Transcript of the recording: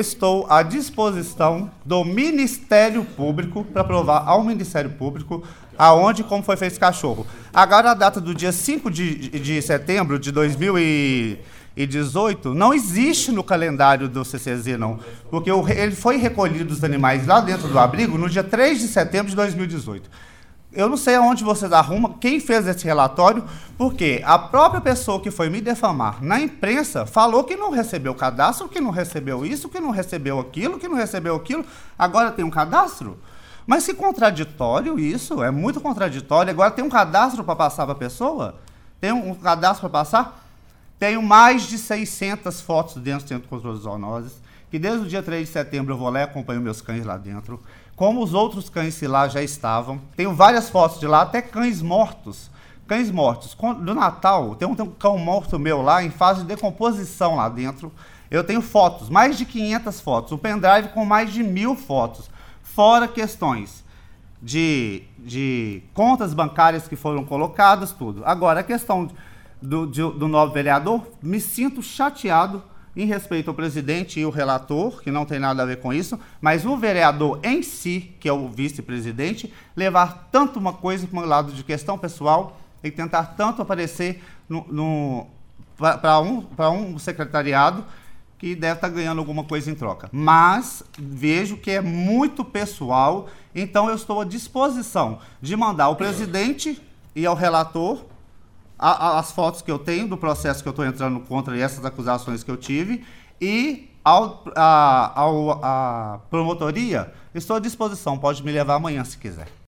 estou à disposição do Ministério Público para provar ao Ministério Público aonde e como foi feito esse cachorro. Agora, a data do dia 5 de setembro de 2018 não existe no calendário do CCZ, não. Porque ele foi recolhido os animais lá dentro do abrigo no dia 3 de setembro de 2018. Eu não sei aonde vocês arrumam, quem fez esse relatório, porque a própria pessoa que foi me defamar na imprensa falou que não recebeu cadastro, que não recebeu isso, que não recebeu aquilo, que não recebeu aquilo. Agora tem um cadastro? Mas que contraditório isso, é muito contraditório. Agora tem um cadastro para passar para a pessoa? Tem um cadastro para passar? Tenho mais de 600 fotos dentro do Centro de Controle de Zoonoses, que desde o dia 3 de setembro eu vou lá e acompanho meus cães lá dentro. Como os outros cães que lá já estavam. Tenho várias fotos de lá, até cães mortos. Cães mortos. Do Natal, tem um cão morto meu lá, em fase de decomposição lá dentro. Eu tenho fotos, mais de 500 fotos. Um pendrive com mais de 1000 fotos. Fora questões de contas bancárias que foram colocadas, tudo. Agora, a questão do novo vereador, me sinto chateado em respeito ao presidente e o relator, que não tem nada a ver com isso, mas o vereador em si, que é o vice-presidente, levar tanto uma coisa para um lado de questão pessoal e tentar tanto aparecer para um secretariado que deve estar ganhando alguma coisa em troca. Mas vejo que é muito pessoal, então eu estou à disposição de mandar ao presidente e ao relator as fotos que eu tenho do processo que eu estou entrando contra essas acusações que eu tive e a promotoria, estou à disposição, pode me levar amanhã se quiser.